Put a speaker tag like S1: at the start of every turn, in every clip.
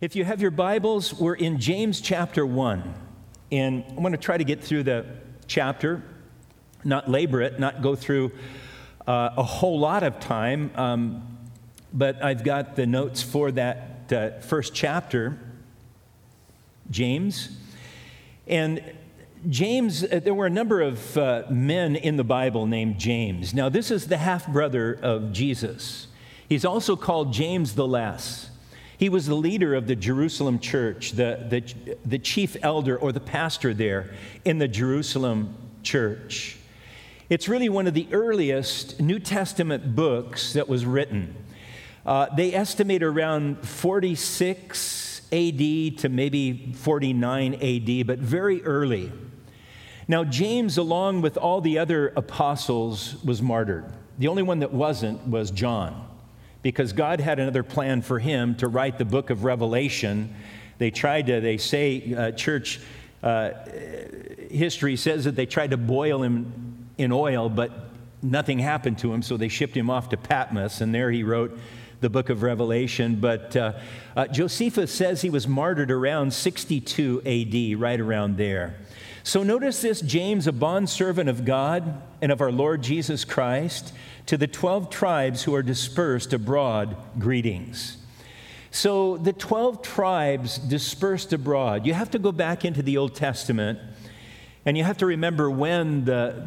S1: If you have your Bibles, we're in James chapter 1. And I want to try to get through the chapter, not labor it, not go through a whole lot of time. But I've got the notes for that first chapter, James. And James, there were a number of men in the Bible named James. Now, this is the half-brother of Jesus. He's also called James the Less. He was the leader of the Jerusalem church, the chief elder or the pastor there in the Jerusalem church. It's really one of the earliest New Testament books that was written. They estimate around 46 AD to maybe 49 AD, but very early. Now, James, along with all the other apostles, was martyred. The only one that wasn't was John, because God had another plan for him to write the book of Revelation. They say, church history says that they tried to boil him in oil, but nothing happened to him, so they shipped him off to Patmos, and there he wrote the book of Revelation. But Josephus says he was martyred around 62 AD, right around there. So notice this, James, a bondservant of God and of our Lord Jesus Christ, to the 12 tribes who are dispersed abroad, greetings. So the 12 tribes dispersed abroad, you have to go back into the Old Testament, and you have to remember when the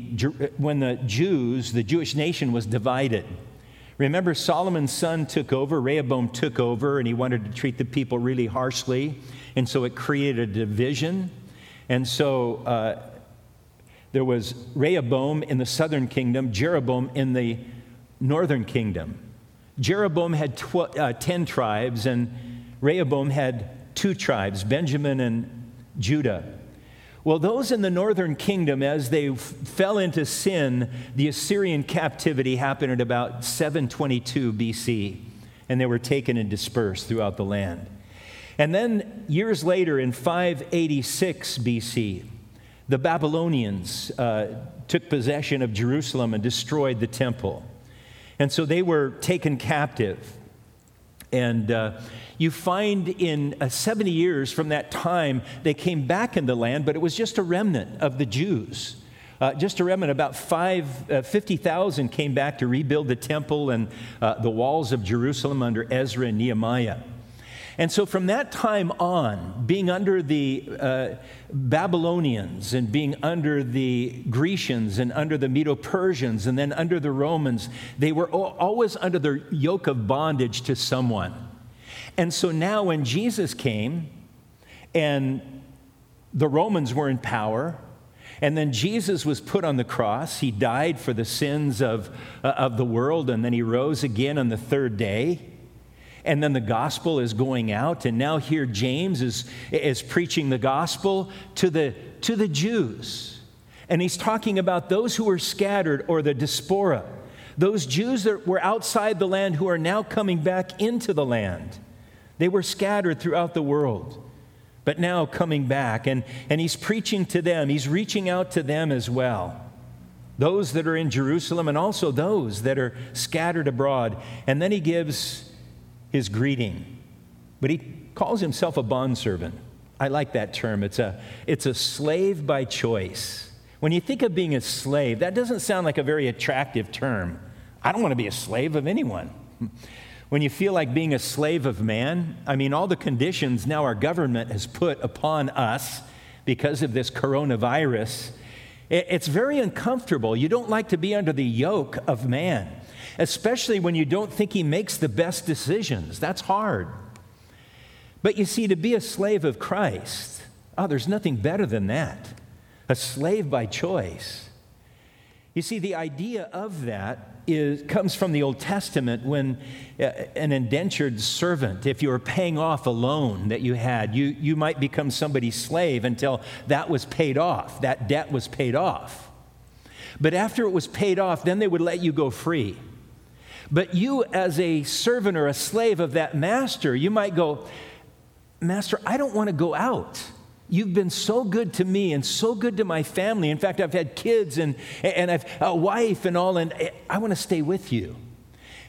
S1: Jews, the Jewish nation, was divided. Remember, Solomon's son took over, Rehoboam took over, and he wanted to treat the people really harshly, and so it created a division. And so there was Rehoboam in the southern kingdom, Jeroboam in the northern kingdom. Jeroboam had 10 tribes, and Rehoboam had 2 tribes, Benjamin and Judah. Well, those in the northern kingdom, as they fell into sin, the Assyrian captivity happened at about 722 BC, and they were taken and dispersed throughout the land. And then years later, in 586 BC, the Babylonians took possession of Jerusalem and destroyed the temple. And so they were taken captive. And you find in 70 years from that time, they came back in the land, but it was just a remnant of the Jews. Just a remnant, about 50,000 came back to rebuild the temple and the walls of Jerusalem under Ezra and Nehemiah. And so from that time on, being under the Babylonians and being under the Grecians and under the Medo-Persians and then under the Romans, they were always under the yoke of bondage to someone. And so now when Jesus came and the Romans were in power, and then Jesus was put on the cross, he died for the sins of the world, and then he rose again on the third day. And then the gospel is going out, and now here James is preaching the gospel to the Jews. And he's talking about those who were scattered, or the diaspora, those Jews that were outside the land who are now coming back into the land. They were scattered throughout the world, but now coming back. And he's preaching to them. He's reaching out to them as well. Those that are in Jerusalem and also those that are scattered abroad. And then he gives his greeting, but he calls himself a bondservant. I like that term. It's a slave by choice. When you think of being a slave, that doesn't sound like a very attractive term. I don't want to be a slave of anyone. When you feel like being a slave of man, I mean, all the conditions now our government has put upon us because of this coronavirus, it's very uncomfortable. You don't like to be under the yoke of man, especially when you don't think he makes the best decisions. That's hard. But you see, to be a slave of Christ, there's nothing better than that. A slave by choice. You see, the idea of that comes from the Old Testament when an indentured servant, if you were paying off a loan that you had, you might become somebody's slave until that was paid off, that debt was paid off. But after it was paid off, then they would let you go free. But you, as a servant or a slave of that master, you might go, Master, I don't want to go out. You've been so good to me and so good to my family. In fact, I've had kids and I've a wife and all, and I want to stay with you.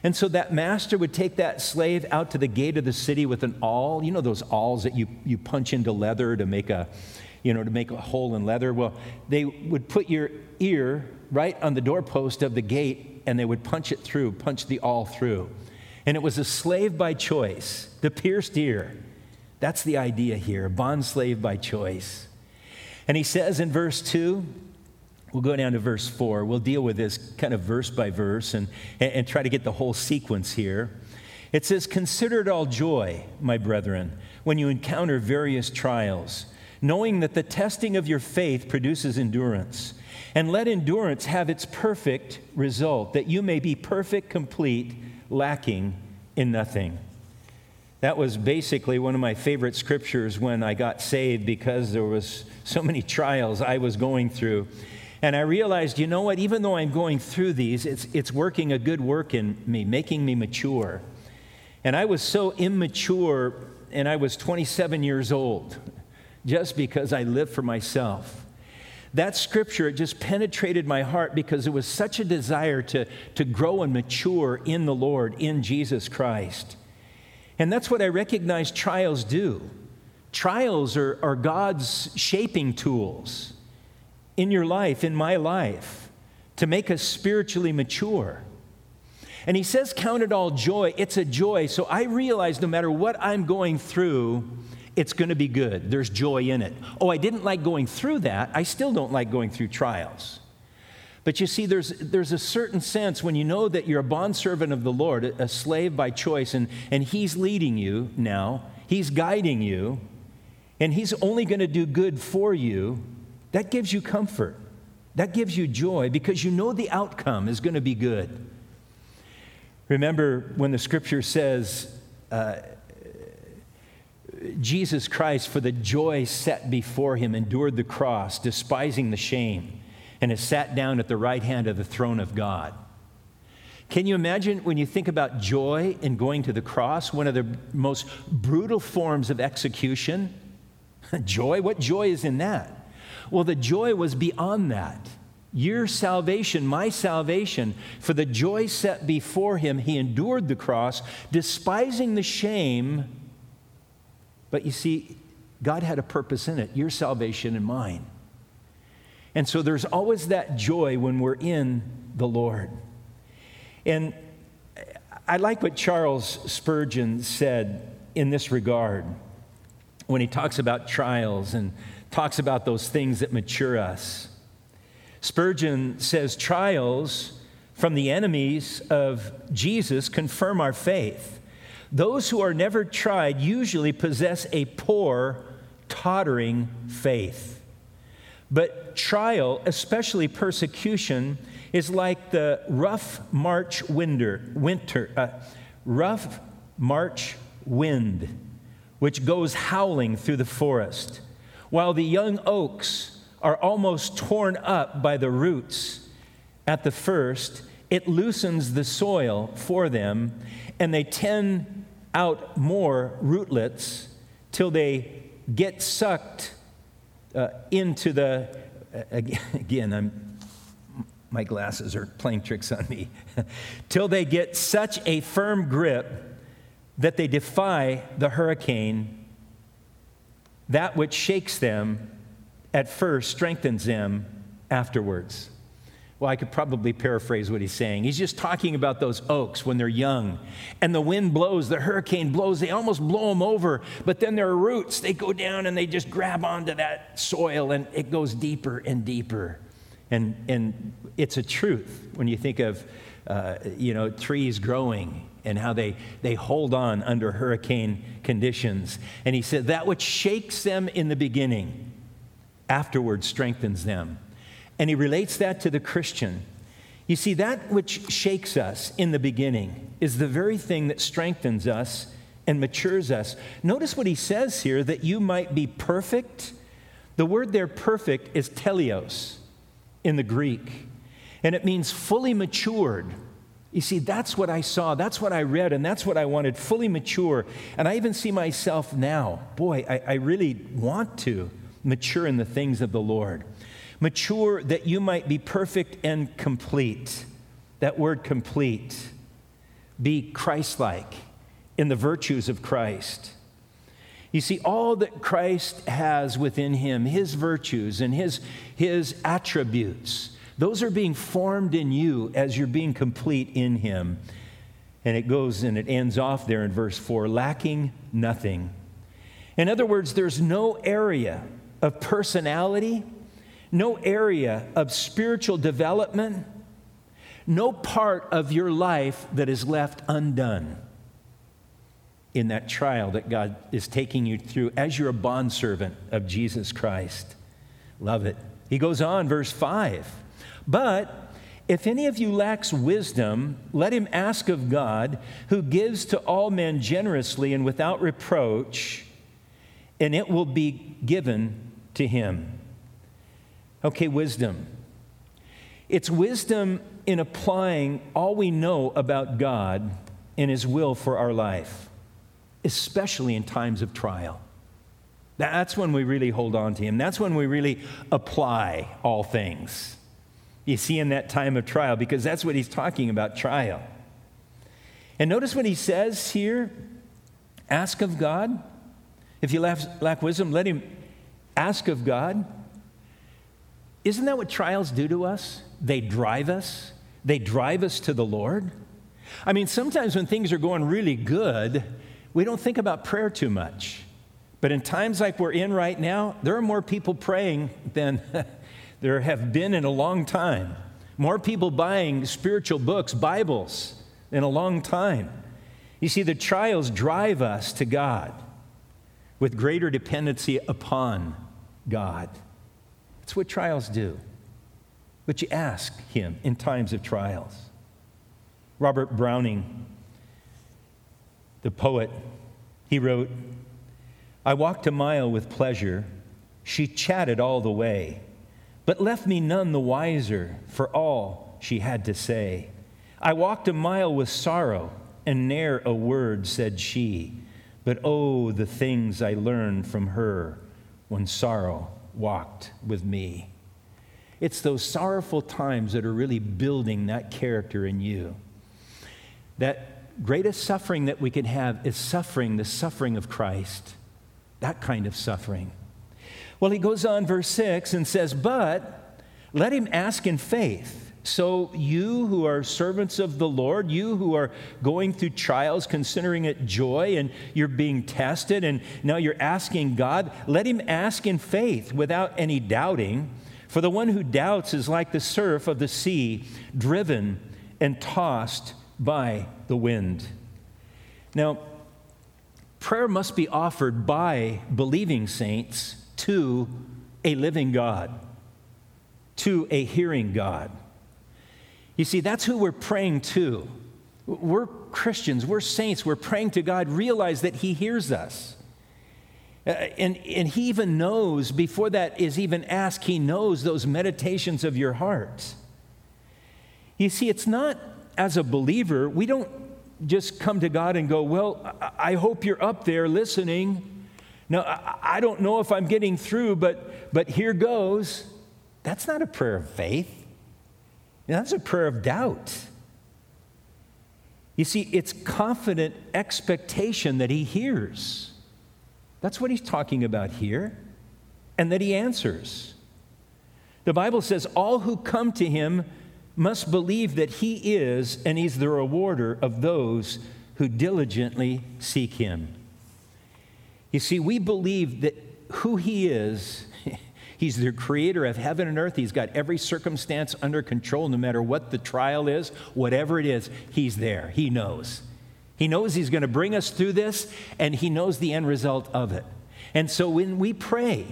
S1: And so that master would take that slave out to the gate of the city with an awl. You know those awls that you punch into leather to make a hole in leather? Well, they would put your ear right on the doorpost of the gate, and they would punch the awl through. And it was a slave by choice, the pierced ear. That's the idea here, a bond slave by choice. And he says in verse 2, we'll go down to verse 4. We'll deal with this kind of verse by verse and try to get the whole sequence here. It says, "Consider it all joy, my brethren, when you encounter various trials, knowing that the testing of your faith produces endurance. And let endurance have its perfect result, that you may be perfect, complete, lacking in nothing." That was basically one of my favorite scriptures when I got saved, because there was so many trials I was going through. And I realized, you know what, even though I'm going through these, it's working a good work in me, making me mature. And I was so immature, and I was 27 years old, just because I lived for myself. That scripture, it just penetrated my heart, because it was such a desire to grow and mature in the Lord, in Jesus Christ. And that's what I recognize trials do. Trials are God's shaping tools in your life, in my life, to make us spiritually mature. And he says, count it all joy. It's a joy. So I realize no matter what I'm going through, it's going to be good. There's joy in it. Oh, I didn't like going through that. I still don't like going through trials. But you see, there's a certain sense when you know that you're a bondservant of the Lord, a slave by choice, and he's leading you now, he's guiding you, and he's only going to do good for you. That gives you comfort. That gives you joy, because you know the outcome is going to be good. Remember when the scripture says, Jesus Christ, for the joy set before him, endured the cross, despising the shame, and has sat down at the right hand of the throne of God. Can you imagine when you think about joy in going to the cross, one of the most brutal forms of execution? Joy? What joy is in that? Well, the joy was beyond that. Your salvation, my salvation, for the joy set before him, he endured the cross, despising the shame. But you see, God had a purpose in it, your salvation and mine. And so there's always that joy when we're in the Lord. And I like what Charles Spurgeon said in this regard when he talks about trials and talks about those things that mature us. Spurgeon says, trials from the enemies of Jesus confirm our faith. Those who are never tried usually possess a poor, tottering faith. But trial, especially persecution, is like the rough March wind, which goes howling through the forest. While the young oaks are almost torn up by the roots at the first, it loosens the soil for them, and they tend out more rootlets till they get sucked into the, my glasses are playing tricks on me, till they get such a firm grip that they defy the hurricane. That which shakes them at first strengthens them afterwards. Well, I could probably paraphrase what he's saying. He's just talking about those oaks when they're young. And the wind blows, the hurricane blows, they almost blow them over. But then their roots, they go down and they just grab onto that soil, and it goes deeper and deeper. And it's a truth when you think of, trees growing and how they hold on under hurricane conditions. And he said, that which shakes them in the beginning, afterwards strengthens them. And he relates that to the Christian. You see, that which shakes us in the beginning is the very thing that strengthens us and matures us. Notice what he says here, that you might be perfect. The word there, perfect, is teleos in the Greek. And it means fully matured. You see, that's what I saw, that's what I read, and that's what I wanted, fully mature. And I even see myself now. Boy, I really want to mature in the things of the Lord. Mature that you might be perfect and complete. That word complete. be Christ-like in the virtues of Christ. You see, all that Christ has within him, his virtues and his attributes, those are being formed in you as you're being complete in him. And it goes and it ends off there in verse 4, lacking nothing. In other words, there's no area of personality, no area of spiritual development, no part of your life that is left undone in that trial that God is taking you through as you're a bondservant of Jesus Christ. Love it. He goes on, verse 5. But if any of you lacks wisdom, let him ask of God, who gives to all men generously and without reproach, and it will be given to him. Okay, wisdom. It's wisdom in applying all we know about God and his will for our life, especially in times of trial. That's when we really hold on to him. That's when we really apply all things. You see, in that time of trial, because that's what he's talking about, trial. And notice what he says here, ask of God. If you lack wisdom, let him ask of God. Isn't that what trials do to us? They drive us. They drive us to the Lord. I mean, sometimes when things are going really good, we don't think about prayer too much. But in times like we're in right now, there are more people praying than there have been in a long time. More people buying spiritual books, Bibles, in a long time. You see, the trials drive us to God with greater dependency upon God. That's what trials do. But you ask him in times of trials. Robert Browning, the poet, he wrote, I walked a mile with pleasure. She chatted all the way, but left me none the wiser for all she had to say. I walked a mile with sorrow, and ne'er a word said she. But oh, the things I learned from her when sorrow walked with me. It's those sorrowful times that are really building that character in you. That greatest suffering that we can have is suffering, the suffering of Christ. That kind of suffering. Well, he goes on, verse 6, and says, but let him ask in faith. So you who are servants of the Lord, you who are going through trials, considering it joy, and you're being tested, and now you're asking God, let him ask in faith without any doubting. For the one who doubts is like the surf of the sea, driven and tossed by the wind. Now, prayer must be offered by believing saints to a living God, to a hearing God. You see, that's who we're praying to. We're Christians, we're saints, we're praying to God, realize that he hears us. And he even knows, before that is even asked, he knows those meditations of your heart. You see, it's not, as a believer, we don't just come to God and go, well, I hope you're up there listening. Now, I don't know if I'm getting through, but here goes. That's not a prayer of faith. That's a prayer of doubt. You see, it's confident expectation that he hears. That's what he's talking about here, and that he answers. The Bible says all who come to him must believe that he is, and he's the rewarder of those who diligently seek him. You see, we believe that who he is, he's the creator of heaven and earth. He's got every circumstance under control, no matter what the trial is, whatever it is, he's there. He knows. He knows he's going to bring us through this, and he knows the end result of it. And so when we pray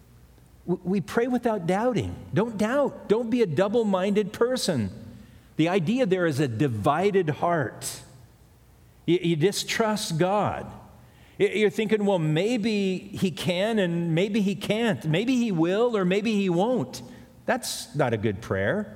S1: without doubting. Don't doubt. Don't be a double-minded person. The idea there is a divided heart. You distrust God. You're thinking, well, maybe he can and maybe he can't. Maybe he will or maybe he won't. That's not a good prayer.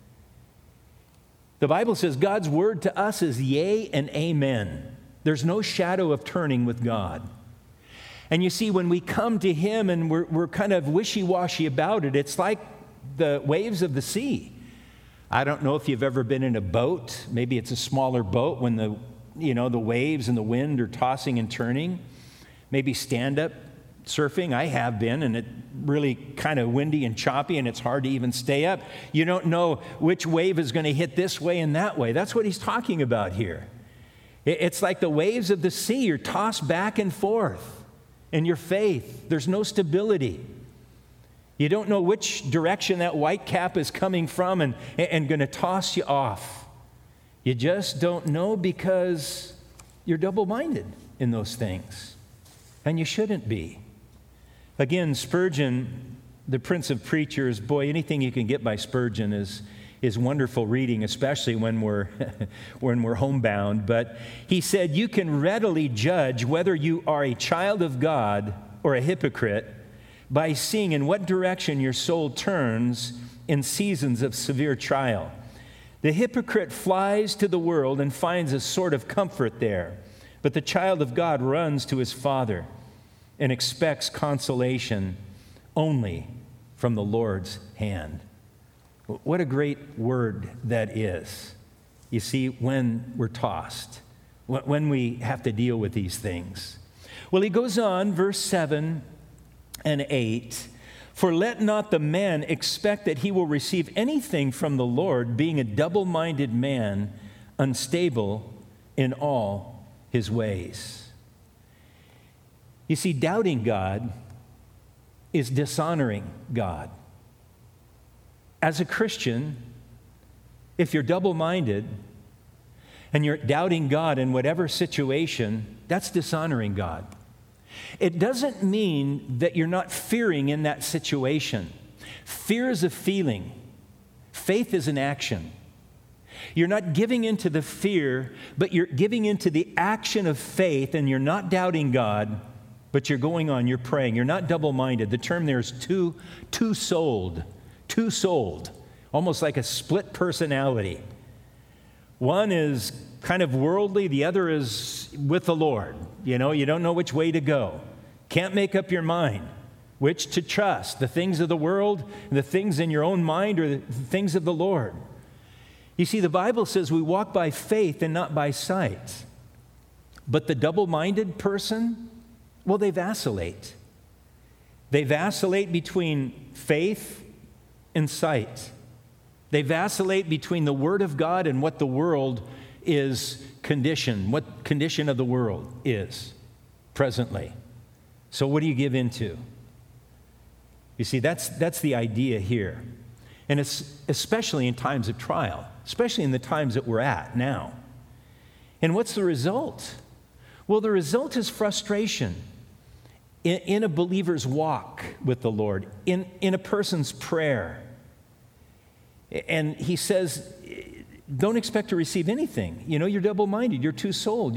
S1: The Bible says God's word to us is yea and amen. There's no shadow of turning with God. And you see, when we come to him and we're kind of wishy-washy about it, it's like the waves of the sea. I don't know if you've ever been in a boat. Maybe it's a smaller boat when the waves and the wind are tossing and turning. Maybe stand-up surfing. I have been, and it really kind of windy and choppy, and it's hard to even stay up. You don't know which wave is going to hit this way and that way. That's what he's talking about here. It's like the waves of the sea. You're tossed back and forth in your faith. There's no stability. You don't know which direction that white cap is coming from and going to toss you off. You just don't know because you're double-minded in those things. And you shouldn't be. Again, Spurgeon, the Prince of Preachers, boy, anything you can get by Spurgeon is wonderful reading, especially when we're homebound. But he said, you can readily judge whether you are a child of God or a hypocrite by seeing in what direction your soul turns in seasons of severe trial. The hypocrite flies to the world and finds a sort of comfort there, but the child of God runs to his Father and expects consolation only from the Lord's hand. What a great word that is. You see, when we're tossed, when we have to deal with these things. Well, he goes on, verse 7 and 8, for let not the man expect that he will receive anything from the Lord, being a double-minded man, unstable in all his ways. You see, doubting God is dishonoring God. As a Christian, if you're double-minded and you're doubting God in whatever situation, that's dishonoring God. It doesn't mean that you're not fearing in that situation. Fear is a feeling. Faith is an action. You're not giving into the fear, but you're giving into the action of faith, and you're not doubting God, but you're going on, you're praying. You're not double-minded. The term there is two-souled, almost like a split personality. One is kind of worldly, the other is with the Lord. You don't know which way to go. Can't make up your mind which to trust, the things of the world, the things in your own mind, or the things of the Lord. You see, the Bible says we walk by faith and not by sight. But the double-minded person, well, they vacillate. They vacillate between faith and sight. They vacillate between the Word of God and what the world is conditioned, what condition of the world is presently. So what do you give into? You see, that's the idea here. And it's especially in times of trial, especially in the times that we're at now. And what's the result? Well, the result is frustration in a believer's walk with the Lord, in a person's prayer. And he says, don't expect to receive anything. You're double-minded. You're two-souled,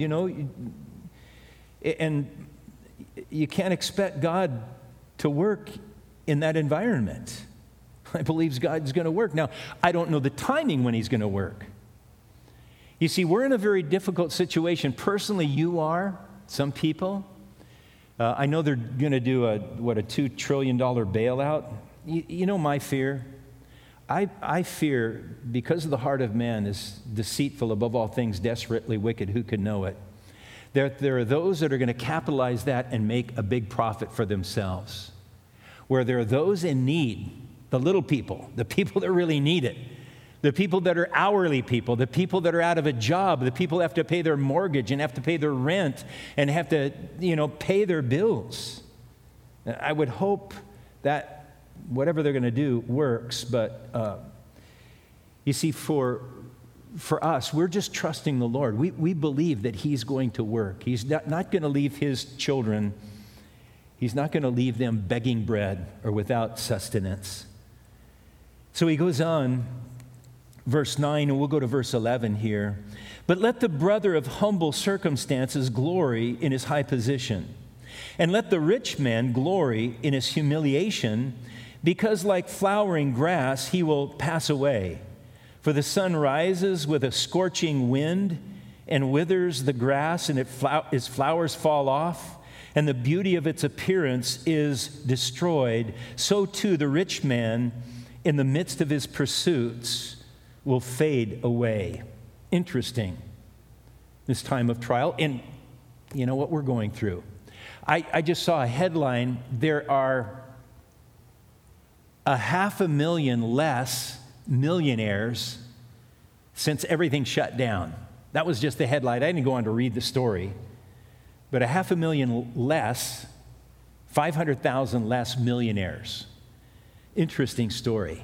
S1: and you can't expect God to work in that environment. I believe God's going to work. Now, I don't know the timing when he's going to work. You see, we're in a very difficult situation. Personally, you are, some people. I know they're going to do a $2 trillion bailout. You know my fear? I fear, because the heart of man is deceitful above all things, desperately wicked, who could know it? There are those that are going to capitalize that and make a big profit for themselves. Where there are those in need, the little people, the people that really need it, the people that are hourly people, the people that are out of a job, the people that have to pay their mortgage and have to pay their rent and have to, pay their bills. I would hope that whatever they're going to do works, but you see, for us, we're just trusting the Lord. We believe that he's going to work. He's not going to leave his children, he's not going to leave them begging bread or without sustenance. So he goes on, verse 9, and we'll go to verse 11 here. But let the brother of humble circumstances glory in his high position, and let the rich man glory in his humiliation, because like flowering grass he will pass away. For the sun rises with a scorching wind and withers the grass, and its flowers fall off, and the beauty of its appearance is destroyed. So too the rich man, in the midst of his pursuits, will fade away. Interesting, this time of trial. And you know what we're going through. I just saw a headline. There are 500,000 less millionaires since everything shut down. That was just the headline. I didn't go on to read the story. But 500,000 less, 500,000 less millionaires. Interesting story.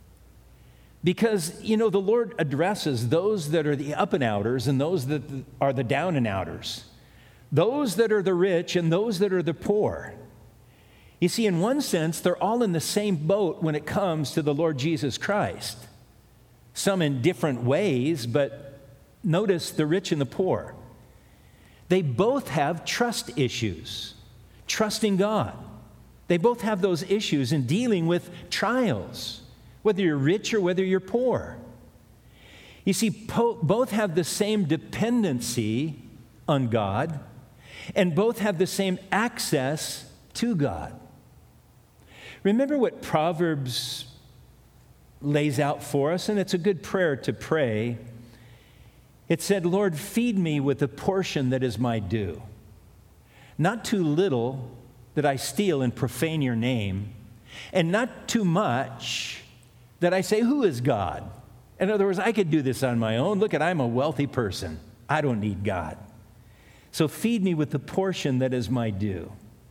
S1: Because, you know, the Lord addresses those that are the up and outers and those that are the down and outers. Those that are the rich and those that are the poor. You see, in one sense, they're all in the same boat when it comes to the Lord Jesus Christ. Some in different ways, but notice the rich and the poor. They both have trust issues, trusting God. They both have those issues in dealing with trials, whether you're rich or whether you're poor. You see, both have the same dependency on God, and both have the same access to God. Remember what Proverbs lays out for us, and it's a good prayer to pray. It said, Lord, feed me with a portion that is my due. Not too little that I steal and profane your name, and not too much that I say, who is God? In other words, I could do this on my own. Look, I'm a wealthy person. I don't need God. So feed me with the portion that is my due.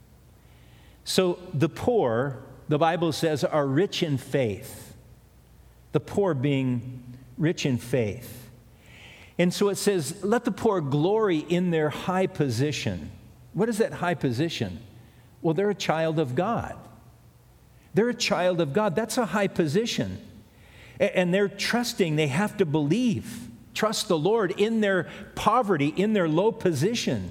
S1: So the poor, the Bible says, are rich in faith. The poor being rich in faith. And so it says, let the poor glory in their high position. What is that high position? Well, they're a child of God. They're a child of God. That's a high position. And they're trusting, they have to believe, trust the Lord in their poverty, in their low position.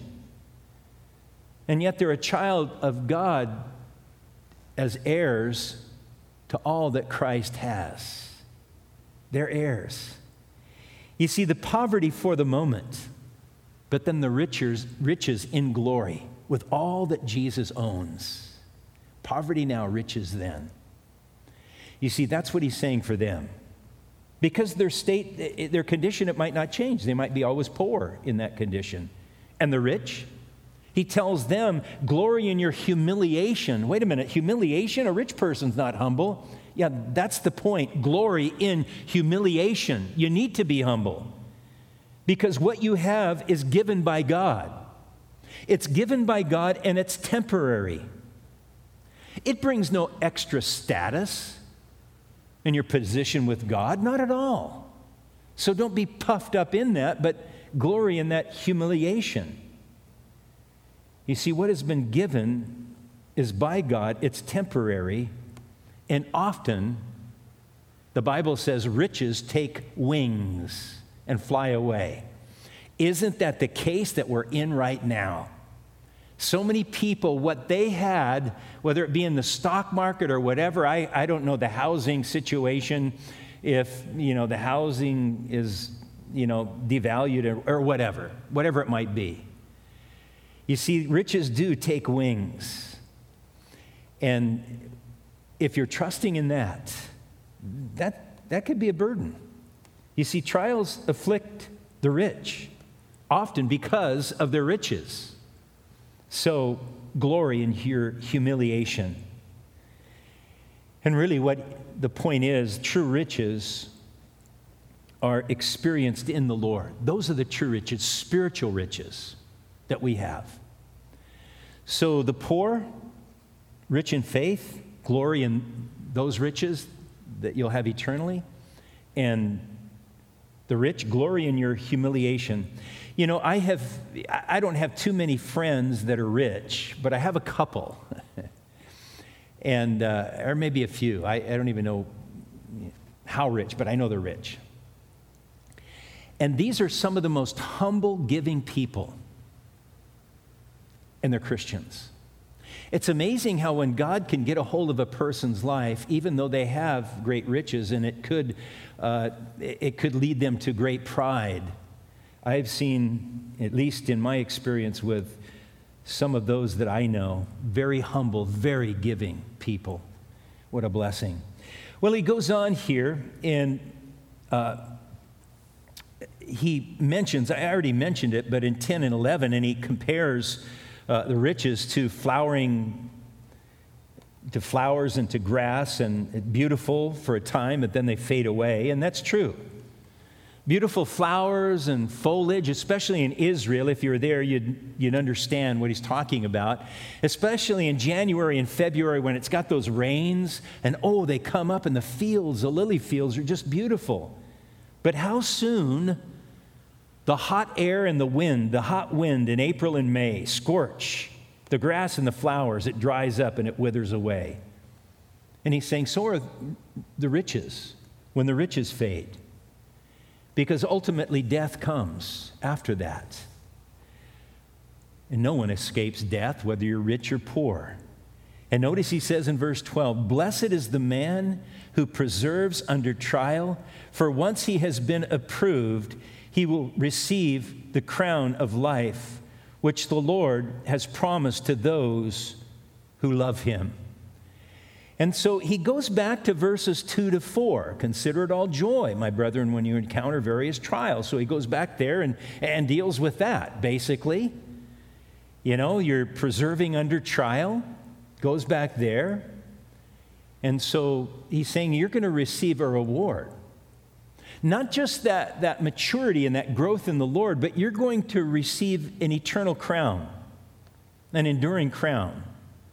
S1: And yet they're a child of God as heirs to all that Christ has. They're heirs. You see, the poverty for the moment, but then the riches in glory with all that Jesus owns. Poverty now, riches then. You see, that's what he's saying for them. Because their state, their condition, it might not change. They might be always poor in that condition. And the rich, he tells them, glory in your humiliation. Wait a minute, humiliation? A rich person's not humble. Yeah, that's the point. Glory in humiliation. You need to be humble. Because what you have is given by God. It's given by God and it's temporary. It brings no extra status in your position with God, not at all. So don't be puffed up in that, but glory in that humiliation. You see, what has been given is by God, it's temporary, and often the Bible says riches take wings and fly away. Isn't that the case that we're in right now? So many people, what they had, whether it be in the stock market or whatever, I don't know the housing situation, if, the housing is, devalued or whatever it might be. You see, riches do take wings. And if you're trusting in that could be a burden. You see, trials afflict the rich, often because of their riches. So, glory in your humiliation. And really what the point is, true riches are experienced in the Lord. Those are the true riches, spiritual riches that we have. So the poor, rich in faith, glory in those riches that you'll have eternally. And the rich, glory in your humiliation. I don't have too many friends that are rich, but I have a couple. And, or maybe a few. I don't even know how rich, but I know they're rich. And these are some of the most humble, giving people. And they're Christians. It's amazing how when God can get a hold of a person's life, even though they have great riches, and it could lead them to great pride. I've seen, at least in my experience with some of those that I know, very humble, very giving people. What a blessing. Well, he goes on here in he mentions, I already mentioned it, but in 10 and 11, and he compares the riches to flowers and to grass, and beautiful for a time, but then they fade away, and that's true. Beautiful flowers and foliage, especially in Israel. If you were there, you'd understand what he's talking about. Especially in January and February when it's got those rains, and they come up, and the fields, the lily fields, are just beautiful. But how soon the hot air and the hot wind in April and May scorch the grass and the flowers. It dries up and it withers away. And he's saying, so are the riches when the riches fade. Because ultimately death comes after that. And no one escapes death, whether you're rich or poor. And notice he says in verse 12, blessed is the man who preserves under trial, for once he has been approved, he will receive the crown of life, which the Lord has promised to those who love him. And so he goes back to verses 2 to 4. Consider it all joy, my brethren, when you encounter various trials. So he goes back there and deals with that, basically. You know, you're preserving under trial. Goes back there. And so he's saying you're going to receive a reward. Not just that maturity and that growth in the Lord, but you're going to receive an eternal crown, an enduring crown.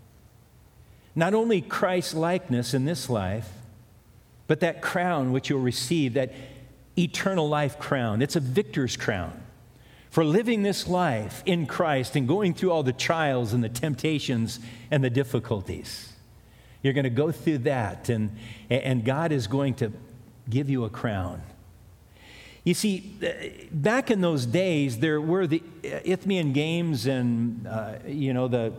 S1: Not only Christ's likeness in this life, but that crown which you'll receive, that eternal life crown. It's a victor's crown for living this life in Christ and going through all the trials and the temptations and the difficulties. You're going to go through that, and God is going to give you a crown. You see, back in those days, there were the Isthmian Games and, the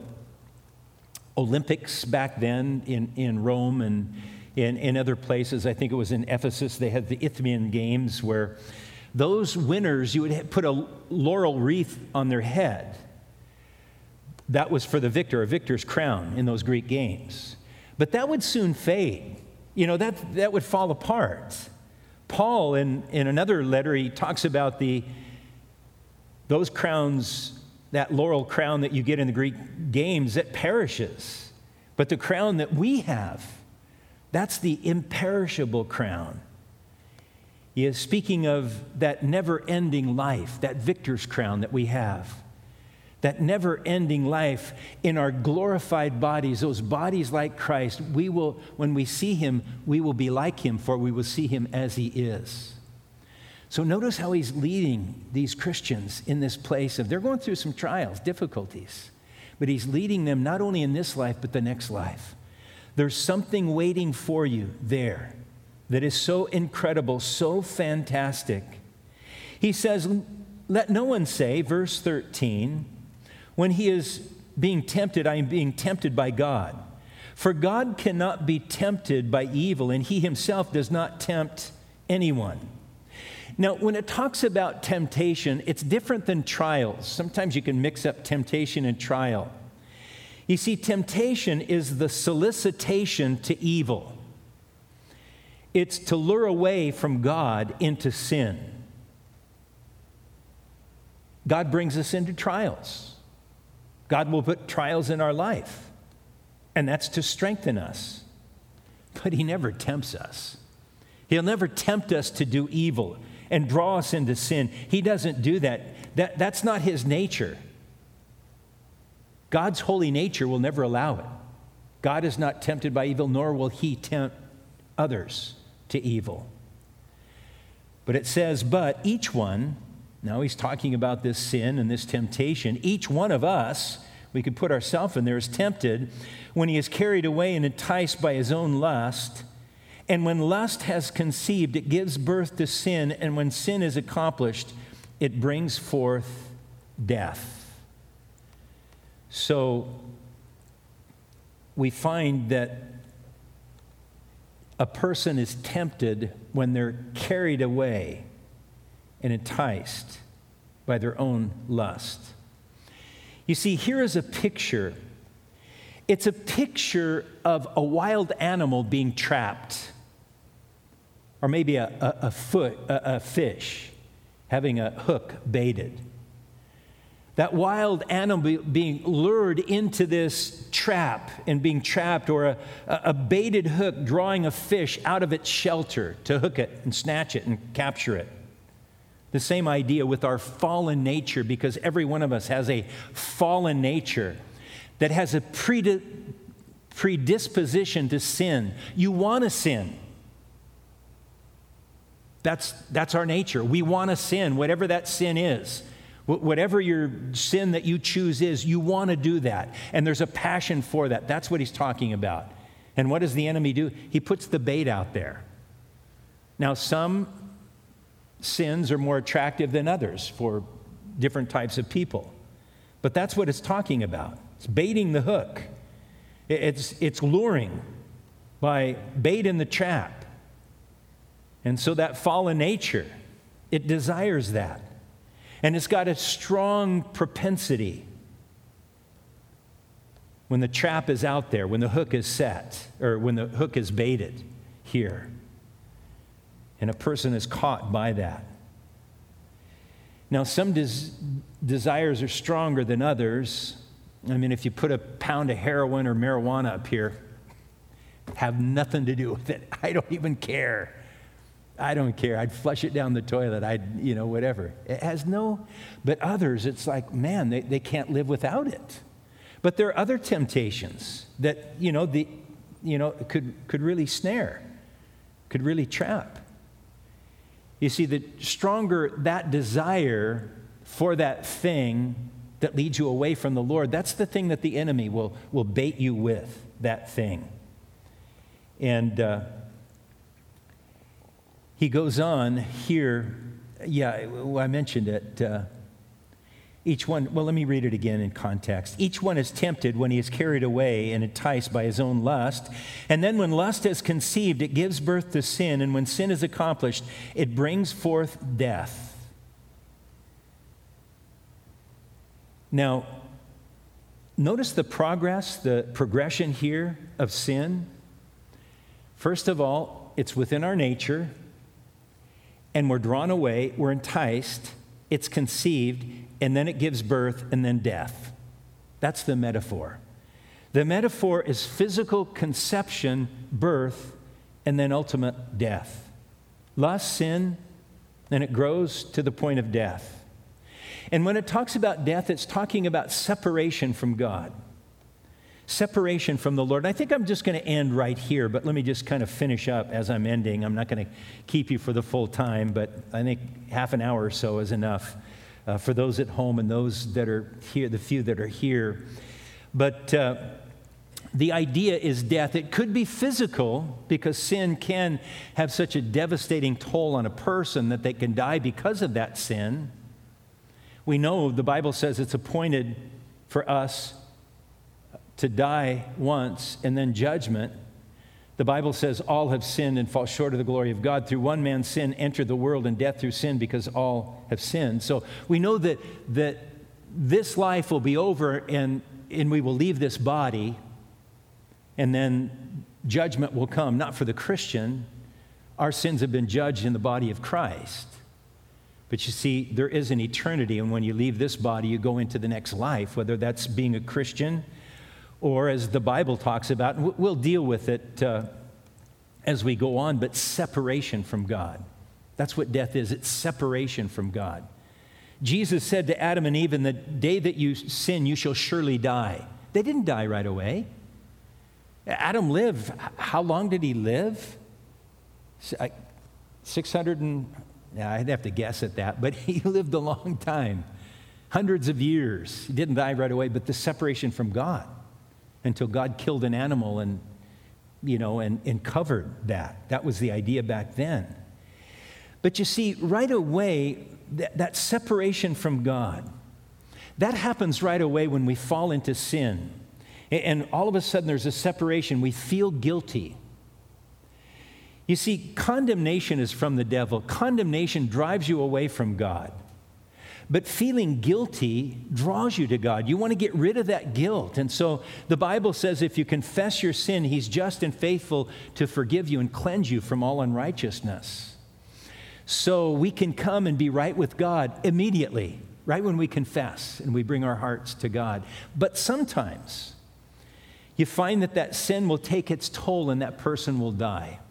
S1: Olympics back then in Rome and in other places. I think it was in Ephesus. They had the Isthmian Games where those winners, you would put a laurel wreath on their head. That was for the victor, a victor's crown in those Greek games. But that would soon fade. That would fall apart. Paul, in another letter, he talks about those crowns, that laurel crown that you get in the Greek games, that perishes. But the crown that we have, that's the imperishable crown. He is speaking of that never-ending life, that victor's crown that we have. That never-ending life in our glorified bodies, those bodies like Christ, when we see him, we will be like him, for we will see him as he is. So notice how he's leading these Christians in this place they're going through some trials, difficulties, but he's leading them not only in this life, but the next life. There's something waiting for you there that is so incredible, so fantastic. He says, let no one say, verse 13, when he is being tempted, I am being tempted by God. For God cannot be tempted by evil, and he himself does not tempt anyone. Now, when it talks about temptation, it's different than trials. Sometimes you can mix up temptation and trial. You see, temptation is the solicitation to evil. It's to lure away from God into sin. God brings us into trials. God will put trials in our life, and that's to strengthen us. But he never tempts us. He'll never tempt us to do evil and draw us into sin. He doesn't do that. That's not his nature. God's holy nature will never allow it. God is not tempted by evil, nor will he tempt others to evil. But it says, but each one, now he's talking about this sin and this temptation, each one of us, we could put ourselves in there, is tempted when he is carried away and enticed by his own lust. And when lust has conceived, it gives birth to sin. And when sin is accomplished, it brings forth death. So we find that a person is tempted when they're carried away and enticed by their own lust. You see, here is a picture. It's a picture of a wild animal being trapped, or maybe a fish. having a hook baited. That wild animal being lured into this trap and being trapped, or a baited hook drawing a fish out of its shelter to hook it and snatch it and capture it. The same idea with our fallen nature, because every one of us has a fallen nature that has a predisposition to sin. You want to sin. That's our nature. We want to sin, whatever that sin is. Whatever your sin that you choose is, you want to do that. And there's a passion for that. That's what he's talking about. And what does the enemy do? He puts the bait out there. Now, some sins are more attractive than others for different types of people. But that's what it's talking about. It's baiting the hook. It's luring by bait in the trap. And so that fallen nature, it desires that. And it's got a strong propensity when the trap is out there, when the hook is set, or when the hook is baited here, and a person is caught by that. Now, some desires are stronger than others. I mean, if you put a pound of heroin or marijuana up here, have nothing to do with it. I don't even care. I don't care. I'd flush it down the toilet. Whatever. It has no, but others, it's like, man, they can't live without it. But there are other temptations that, could really snare, could really trap. You see, the stronger that desire for that thing that leads you away from the Lord, that's the thing that the enemy will bait you with, that thing. And he goes on here. I mentioned it. Each one, let me read it again in context. Each one is tempted when he is carried away and enticed by his own lust. And then when lust is conceived, it gives birth to sin. And when sin is accomplished, it brings forth death. Now, notice the progression here of sin. First of all, it's within our nature. And we're drawn away, we're enticed, it's conceived, and then it gives birth, and then death. That's the metaphor. The metaphor is physical conception, birth, and then ultimate death. Lust, sin, and it grows to the point of death. And when it talks about death, it's talking about separation from God. Separation from the Lord. I think I'm just going to end right here, but let me just kind of finish up as I'm ending. I'm not going to keep you for the full time, but I think half an hour or so is enough for those at home and those that are here, the few that are here. But the idea is death. It could be physical, because sin can have such a devastating toll on a person that they can die because of that sin. We know the Bible says it's appointed for us to die once and then judgment. The Bible says all have sinned and fall short of the glory of God. Through one man's sin entered the world, and death through sin, because all have sinned. So we know that this life will be over, and we will leave this body, and then judgment will come. Not for the Christian. Our sins have been judged in the body of Christ. But you see, there is an eternity, and when you leave this body, you go into the next life, whether that's being a Christian or, as the Bible talks about, and we'll deal with it as we go on, but separation from God. That's what death is. It's separation from God. Jesus said to Adam and Eve, in the day that you sin, you shall surely die. They didn't die right away. Adam lived. How long did he live? 600 and, I'd have to guess at that, but he lived a long time. Hundreds of years. He didn't die right away, but the separation from God, until God killed an animal and covered that. That was the idea back then. But you see, right away, that separation from God, that happens right away when we fall into sin. And all of a sudden, there's a separation. We feel guilty. You see, condemnation is from the devil. Condemnation drives you away from God. But feeling guilty draws you to God. You want to get rid of that guilt. And so the Bible says if you confess your sin, He's just and faithful to forgive you and cleanse you from all unrighteousness. so we can come and be right with God immediately, right when we confess and we bring our hearts to God. But sometimes you find that sin will take its toll and that person will die.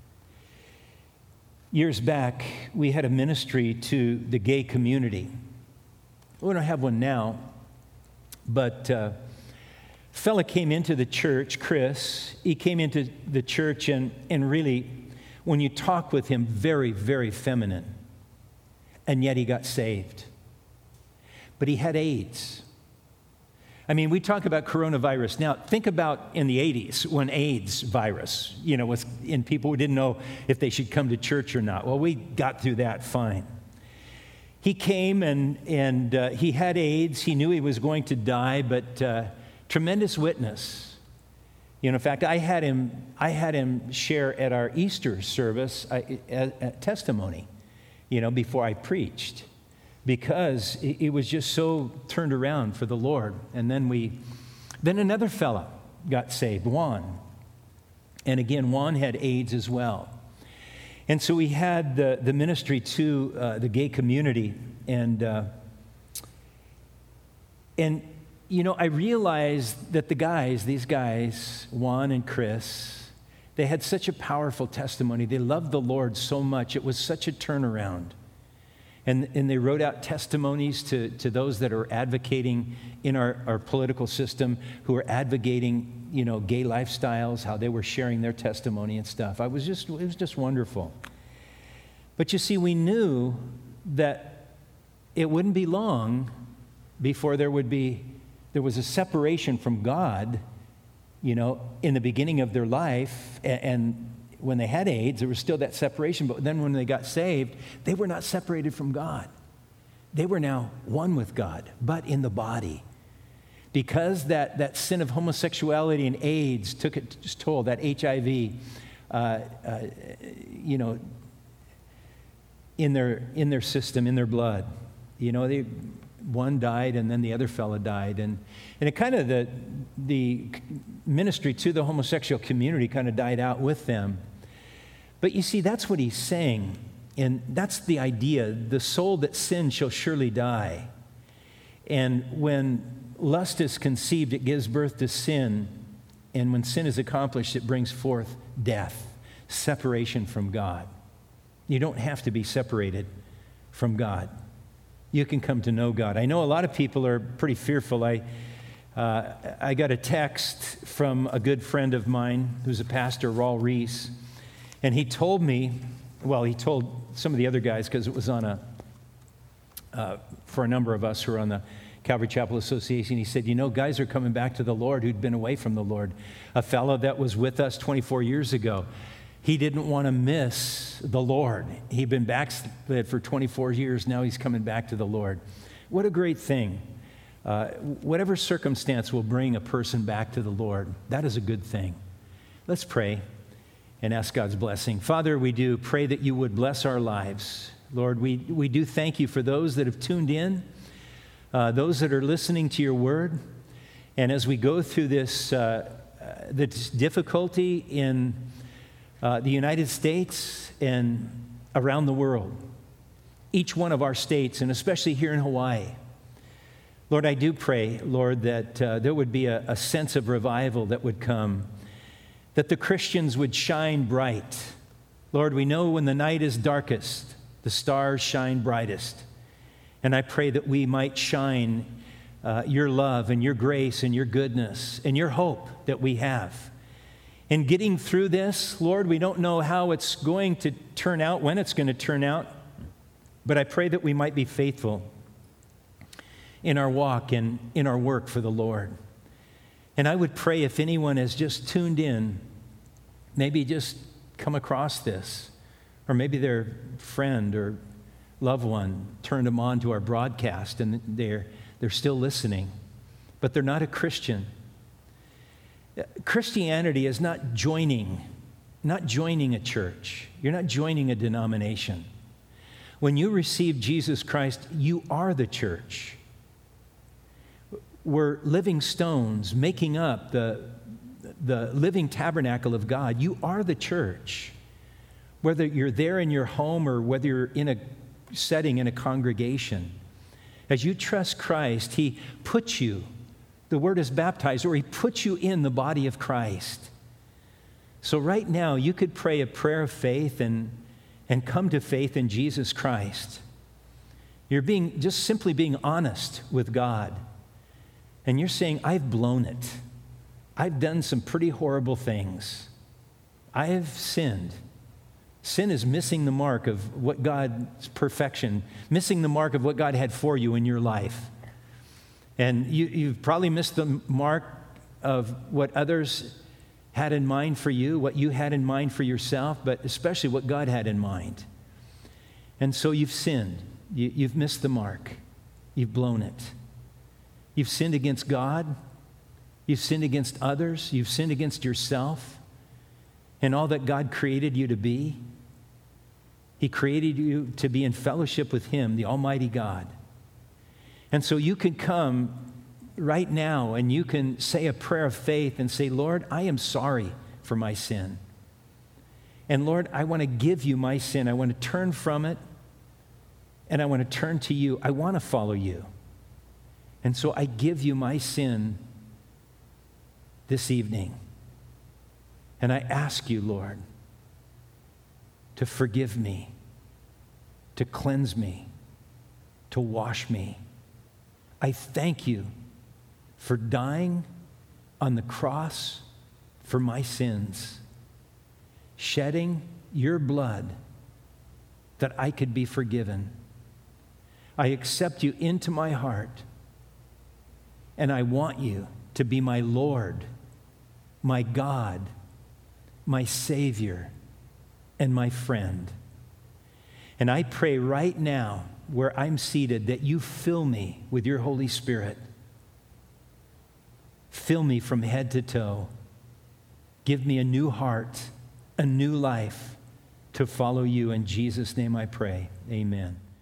S1: Years back, we had a ministry to the gay community. We don't have one now, but a fella came into the church, Chris. He came into the church and really, when you talk with him, very, very feminine. And yet he got saved. But he had AIDS. I mean, we talk about coronavirus. Now, think about in the 80s when AIDS virus, was in people who didn't know if they should come to church or not. Well, we got through that fine. He came and he had AIDS. He knew he was going to die, but tremendous witness. In fact, I had him share at our Easter service a testimony, before I preached, because it was just so turned around for the Lord. And then another fella got saved, Juan. And again, Juan had AIDS as well. And so we had the ministry to the gay community. And I realized that these guys, Juan and Chris, they had such a powerful testimony. They loved the Lord so much. It was such a turnaround. And they wrote out testimonies to those that are advocating in our political system, who are advocating, gay lifestyles, how they were sharing their testimony and stuff. It was just wonderful. But you see, we knew that it wouldn't be long before there was a separation from God, in the beginning of their life, and when they had AIDS, there was still that separation. But then when they got saved, they were not separated from God. They were now one with God, but in the body. Because that sin of homosexuality and AIDS took its toll, that HIV, in their system, in their blood. One died and then the other fella died. And it kind of, the ministry to the homosexual community kind of died out with them. But you see, that's what he's saying. And that's the idea. The soul that sins shall surely die. And when lust is conceived, it gives birth to sin. And when sin is accomplished, it brings forth death, separation from God. You don't have to be separated from God. You can come to know God. I know a lot of people are pretty fearful. I got a text from a good friend of mine who's a pastor, Raul Reese, and he told me, he told some of the other guys, because it was on for a number of us who are on the Calvary Chapel Association, he said, guys are coming back to the Lord who'd been away from the Lord. A fellow that was with us 24 years ago, he didn't want to miss the Lord. He'd been backslid for 24 years. Now he's coming back to the Lord. What a great thing. Whatever circumstance will bring a person back to the Lord, that is a good thing. Let's pray and ask God's blessing. Father, we do pray that you would bless our lives. Lord, we do thank you for those that have tuned in, those that are listening to your word. And as we go through this difficulty in the United States and around the world, each one of our states, and especially here in Hawaii, Lord, I do pray, Lord, that there would be a sense of revival that would come, that the Christians would shine bright. Lord, we know when the night is darkest, the stars shine brightest. And I pray that we might shine your love and your grace and your goodness and your hope that we have. In getting through this, Lord, we don't know how it's going to turn out, when it's going to turn out, but I pray that we might be faithful in our walk and in our work for the Lord. And I would pray if anyone has just tuned in, maybe just come across this, or maybe their friend or loved one turned them on to our broadcast and they're still listening, but they're not a Christian. Christianity is not joining a church. You're not joining a denomination. When you receive Jesus Christ, you are the church. We're living stones making up the living tabernacle of God. You are the church. whether you're there in your home or whether you're in a setting in a congregation. As you trust Christ, He puts you, the word is baptized, or He puts you in the body of Christ. So right now, you could pray a prayer of faith and come to faith in Jesus Christ. You're just simply being honest with God. And you're saying, I've blown it. I've done some pretty horrible things. I have sinned. Sin is missing the mark of what God's perfection, missing the mark of what God had for you in your life. And you've probably missed the mark of what others had in mind for you, what you had in mind for yourself, but especially what God had in mind. And so you've sinned. You've missed the mark. You've blown it. You've sinned against God. You've sinned against others. You've sinned against yourself and all that God created you to be. He created you to be in fellowship with Him, the Almighty God. And so you can come right now and you can say a prayer of faith and say, Lord, I am sorry for my sin. And Lord, I want to give you my sin. I want to turn from it and I want to turn to you. I want to follow you. And so I give you my sin this evening. And I ask you, Lord, to forgive me, to cleanse me, to wash me. I thank you for dying on the cross for my sins, shedding your blood that I could be forgiven. I accept you into my heart, and I want you to be my Lord, my God, my Savior, and my friend. And I pray right now, where I'm seated, that you fill me with your Holy Spirit. Fill me from head to toe. Give me a new heart, a new life to follow you. In Jesus' name I pray. Amen.